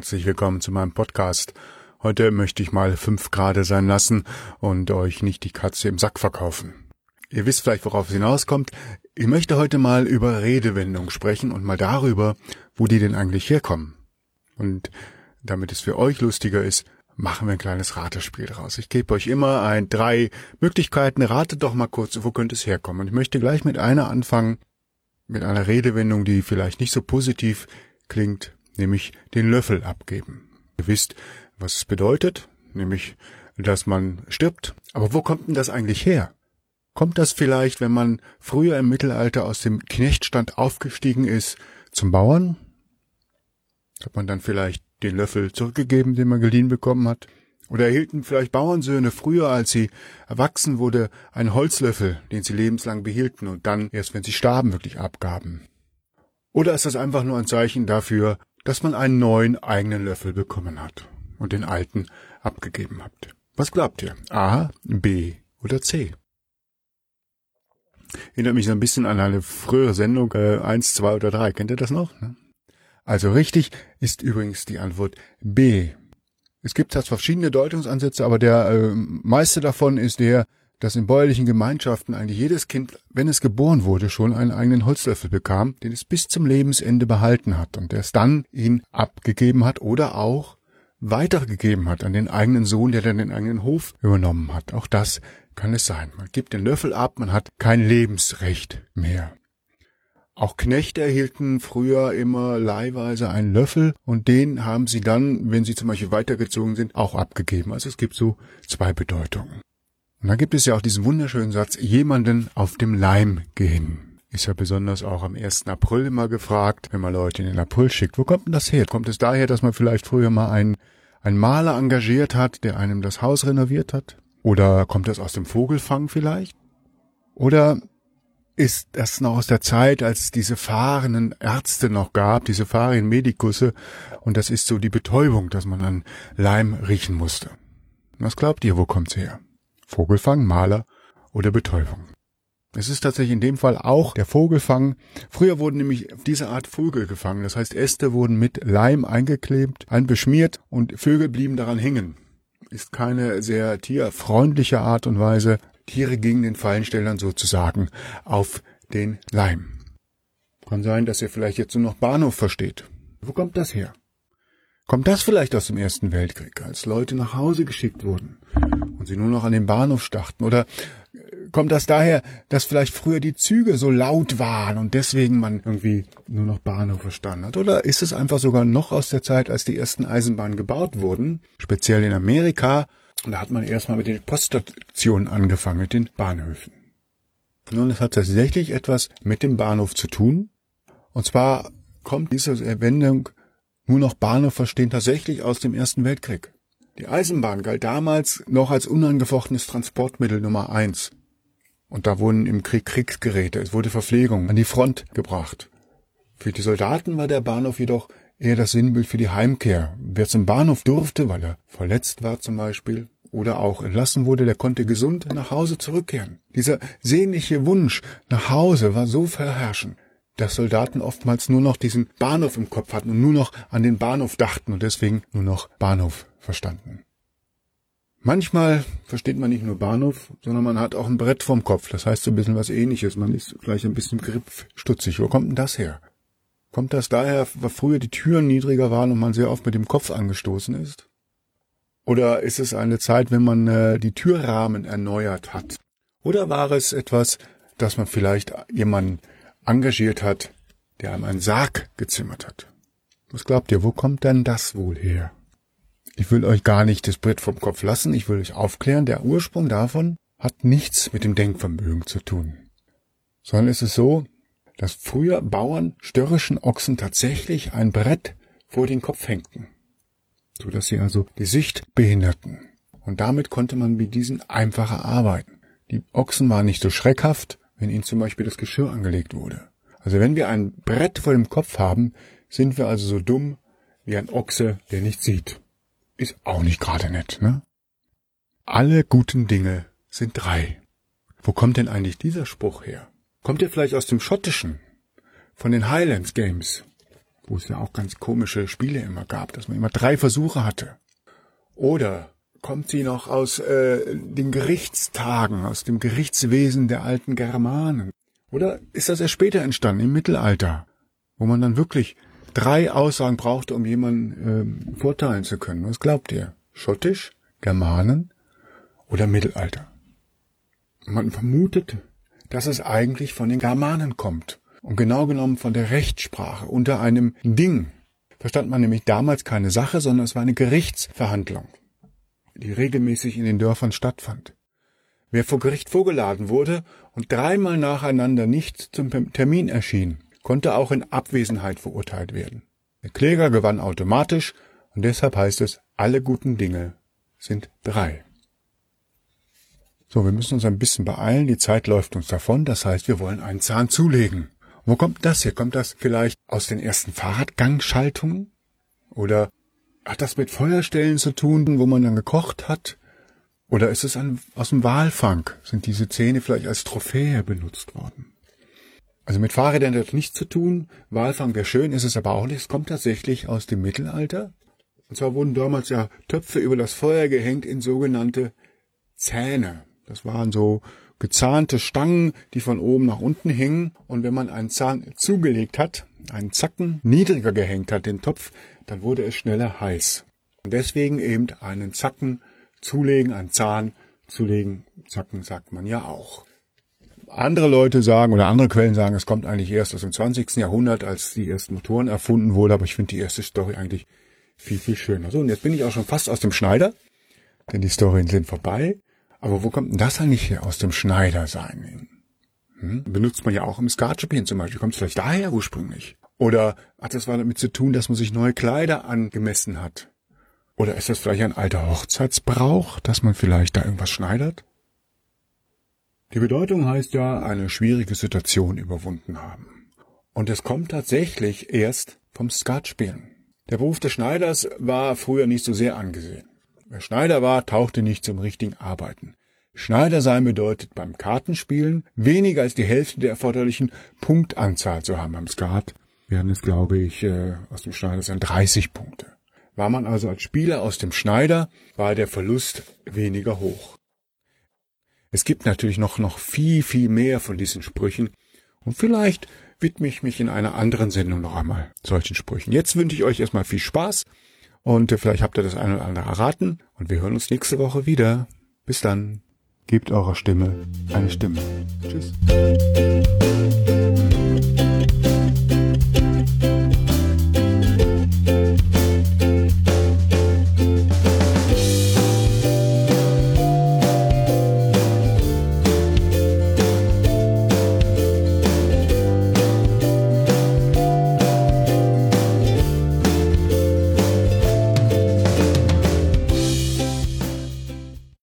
herzlich willkommen zu meinem Podcast. Heute möchte ich mal 5 Grade sein lassen und euch nicht die Katze im Sack verkaufen. Ihr wisst vielleicht, worauf es hinauskommt. Ich möchte heute mal über Redewendungen sprechen und mal darüber, wo die denn eigentlich herkommen. Und damit es für euch lustiger ist, machen wir ein kleines Ratespiel draus. Ich gebe euch immer 3 Möglichkeiten. Ratet doch mal kurz, wo könnte es herkommen. Und ich möchte gleich mit einer anfangen, mit einer Redewendung, die vielleicht nicht so positiv klingt, nämlich den Löffel abgeben. Ihr wisst, was es bedeutet, nämlich, dass man stirbt. Aber wo kommt denn das eigentlich her? Kommt das vielleicht, wenn man früher im Mittelalter aus dem Knechtstand aufgestiegen ist zum Bauern? Hat man dann vielleicht den Löffel zurückgegeben, den man geliehen bekommen hat? Oder erhielten vielleicht Bauernsöhne früher, als sie erwachsen wurde, einen Holzlöffel, den sie lebenslang behielten und dann erst, wenn sie starben, wirklich abgaben? Oder ist das einfach nur ein Zeichen dafür, dass man einen neuen eigenen Löffel bekommen hat und den alten abgegeben hat? Was glaubt ihr? A, B oder C? Erinnert mich so ein bisschen an eine frühere Sendung, 1, 2 oder 3. Kennt ihr das noch? Also richtig ist übrigens die Antwort B. Es gibt zwar verschiedene Deutungsansätze, aber der meiste davon ist der, dass in bäuerlichen Gemeinschaften eigentlich jedes Kind, wenn es geboren wurde, schon einen eigenen Holzlöffel bekam, den es bis zum Lebensende behalten hat und der es dann ihn abgegeben hat oder auch weitergegeben hat an den eigenen Sohn, der dann den eigenen Hof übernommen hat. Auch das kann es sein. Man gibt den Löffel ab, man hat kein Lebensrecht mehr. Auch Knechte erhielten früher immer leihweise einen Löffel und den haben sie dann, wenn sie zum Beispiel weitergezogen sind, auch abgegeben. Also es gibt so 2 Bedeutungen. Und dann gibt es ja auch diesen wunderschönen Satz, jemanden auf dem Leim gehen. Ist ja besonders auch am 1. April immer gefragt, wenn man Leute in den April schickt. Wo kommt denn das her? Kommt es daher, dass man vielleicht früher mal einen Maler engagiert hat, der einem das Haus renoviert hat? Oder kommt das aus dem Vogelfang vielleicht? Oder ist das noch aus der Zeit, als es diese fahrenden Ärzte noch gab, diese fahrenden Medikusse, und das ist so die Betäubung, dass man an Leim riechen musste? Was glaubt ihr, wo kommt's her? Vogelfang, Maler oder Betäubung? Es ist tatsächlich in dem Fall auch der Vogelfang. Früher wurden nämlich auf diese Art Vögel gefangen. Das heißt, Äste wurden mit Leim eingeklebt, einbeschmiert und Vögel blieben daran hängen. Ist keine sehr tierfreundliche Art und Weise. Tiere gingen den Fallenstellern sozusagen auf den Leim. Kann sein, dass ihr vielleicht jetzt nur noch Bahnhof versteht. Wo kommt das her? Kommt das vielleicht aus dem Ersten Weltkrieg, als Leute nach Hause geschickt wurden und sie nur noch an den Bahnhof starrten? Oder kommt das daher, dass vielleicht früher die Züge so laut waren und deswegen man irgendwie nur noch Bahnhof verstanden hat? Oder ist es einfach sogar noch aus der Zeit, als die ersten Eisenbahnen gebaut wurden, speziell in Amerika? Und da hat man erstmal mit den Poststationen angefangen, mit den Bahnhöfen. Nun, es hat tatsächlich etwas mit dem Bahnhof zu tun. Und zwar kommt diese Wendung, nur noch Bahnhof verstehen, tatsächlich aus dem Ersten Weltkrieg. Die Eisenbahn galt damals noch als unangefochtenes Transportmittel Nummer 1. Und da wurden im Krieg Kriegsgeräte, es wurde Verpflegung an die Front gebracht. Für die Soldaten war der Bahnhof jedoch eher das Sinnbild für die Heimkehr. Wer zum Bahnhof durfte, weil er verletzt war zum Beispiel, oder auch entlassen wurde, der konnte gesund nach Hause zurückkehren. Dieser sehnliche Wunsch nach Hause war so verherrschend, dass Soldaten oftmals nur noch diesen Bahnhof im Kopf hatten und nur noch an den Bahnhof dachten und deswegen nur noch Bahnhof verstanden. Manchmal versteht man nicht nur Bahnhof, sondern man hat auch ein Brett vorm Kopf. Das heißt so ein bisschen was Ähnliches. Man ist vielleicht ein bisschen griffstutzig. Wo kommt denn das her? Kommt das daher, weil früher die Türen niedriger waren und man sehr oft mit dem Kopf angestoßen ist? Oder ist es eine Zeit, wenn man die Türrahmen erneuert hat? Oder war es etwas, dass man vielleicht jemanden engagiert hat, der einem einen Sarg gezimmert hat? Was glaubt ihr, wo kommt denn das wohl her? Ich will euch gar nicht das Brett vom Kopf lassen, ich will euch aufklären, der Ursprung davon hat nichts mit dem Denkvermögen zu tun. Sondern es ist so, dass früher Bauern störrischen Ochsen tatsächlich ein Brett vor den Kopf hängten, so dass sie also die Sicht behinderten. Und damit konnte man mit diesen einfacher arbeiten. Die Ochsen waren nicht so schreckhaft, wenn ihnen zum Beispiel das Geschirr angelegt wurde. Also wenn wir ein Brett vor dem Kopf haben, sind wir also so dumm wie ein Ochse, der nicht sieht. Ist auch nicht gerade nett, ne? Alle guten Dinge sind 3. Wo kommt denn eigentlich dieser Spruch her? Kommt er vielleicht aus dem Schottischen, von den Highlands Games? wo es ja auch ganz komische Spiele immer gab, dass man immer 3 Versuche hatte. Oder kommt sie noch aus den Gerichtstagen, aus dem Gerichtswesen der alten Germanen? Oder ist das erst später entstanden, im Mittelalter, wo man dann wirklich 3 Aussagen brauchte, um jemanden verurteilen zu können? Was glaubt ihr? Schottisch, Germanen oder Mittelalter? Man vermutet, dass es eigentlich von den Germanen kommt. Und genau genommen von der Rechtssprache. Unter einem Ding verstand man nämlich damals keine Sache, sondern es war eine Gerichtsverhandlung, die regelmäßig in den Dörfern stattfand. Wer vor Gericht vorgeladen wurde und 3-mal nacheinander nicht zum Termin erschien, konnte auch in Abwesenheit verurteilt werden. Der Kläger gewann automatisch und deshalb heißt es, alle guten Dinge sind 3. So, wir müssen uns ein bisschen beeilen, die Zeit läuft uns davon, das heißt, wir wollen einen Zahn zulegen. Wo kommt das hier? Kommt das vielleicht aus den ersten Fahrradgangschaltungen? Oder hat das mit Feuerstellen zu tun, wo man dann gekocht hat? Oder ist es aus dem Walfang? Sind diese Zähne vielleicht als Trophäe benutzt worden? Also mit Fahrrädern hat das nichts zu tun. Walfang wäre schön, ist es aber auch nicht. Es kommt tatsächlich aus dem Mittelalter. Und zwar wurden damals ja Töpfe über das Feuer gehängt in sogenannte Zähne. Das waren so gezahnte Stangen, die von oben nach unten hingen. Und wenn man einen Zahn zugelegt hat, einen Zacken niedriger gehängt hat, den Topf, dann wurde es schneller heiß. Und deswegen eben einen Zacken zulegen, einen Zahn zulegen, Zacken sagt man ja auch. Andere Leute sagen oder andere Quellen sagen, es kommt eigentlich erst aus dem 20. Jahrhundert, als die ersten Motoren erfunden wurden. Aber ich finde die erste Story eigentlich viel, viel schöner. So, und jetzt bin ich auch schon fast aus dem Schneider, denn die Storien sind vorbei. Aber wo kommt denn das eigentlich her aus dem Schneidersein? Benutzt man ja auch im Skatspielen zum Beispiel. Kommt es vielleicht daher ursprünglich? Oder hat das was damit zu tun, dass man sich neue Kleider angemessen hat? Oder ist das vielleicht ein alter Hochzeitsbrauch, dass man vielleicht da irgendwas schneidert? Die Bedeutung heißt ja, eine schwierige Situation überwunden haben. Und es kommt tatsächlich erst vom Skatspielen. Der Beruf des Schneiders war früher nicht so sehr angesehen. Wer Schneider war, tauchte nicht zum richtigen Arbeiten. Schneider sein bedeutet beim Kartenspielen weniger als die Hälfte der erforderlichen Punktanzahl zu haben. Beim Skat wären es, glaube ich, aus dem Schneider sind 30 Punkte. War man also als Spieler aus dem Schneider, war der Verlust weniger hoch. Es gibt natürlich noch viel, viel mehr von diesen Sprüchen und vielleicht widme ich mich in einer anderen Sendung noch einmal solchen Sprüchen. Jetzt wünsche ich euch erstmal viel Spaß. Und vielleicht habt ihr das eine oder andere erraten. Und wir hören uns nächste Woche wieder. Bis dann. Gebt eurer Stimme eine Stimme. Tschüss.